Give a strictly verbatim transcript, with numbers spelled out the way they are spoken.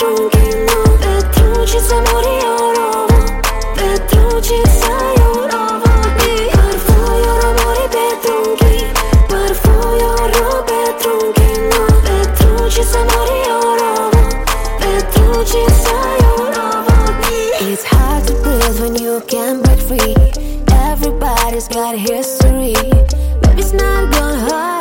trunchi, no. Petrucci se mori orovo, Petrucci sai orovo di. Per foio romori Petrunchi, per foio ro Petrunchi, no. Petrucci se mori orovo, Petrucci sai orovo di. It's hard to breathe when you can't break free. Everybody's got history. Maybe it's not gonna hurt.